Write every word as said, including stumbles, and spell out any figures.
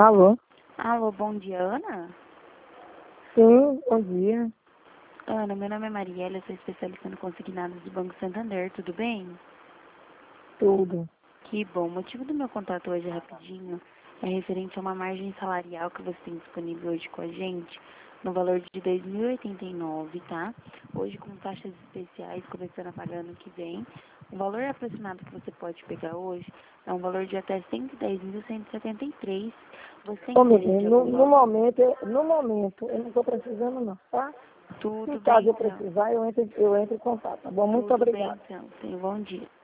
Alô? Alô, bom dia, Ana? Sim, bom dia. Ana, meu nome é Mariela, eu sou especialista no consignado do Banco Santander, tudo bem? Tudo. Que bom. O motivo do meu contato hoje rapidinho é referente a uma margem salarial que você tem disponível hoje com a gente, no valor de dois mil e oitenta e nove, tá? Hoje com taxas especiais, começando a pagar ano que vem. O valor aproximado que você pode pegar hoje é um valor de até cento e dez mil cento e setenta e três. Você tem Ô, meu interesse bem, em no, algum no valor? momento, eu- no momento, eu não estou precisando não, tá? Se Tudo caso bem, eu então. precisar, eu entro, eu entro em contato, tá bom? Muito Tudo bem, obrigada. então. Tenha um bom dia.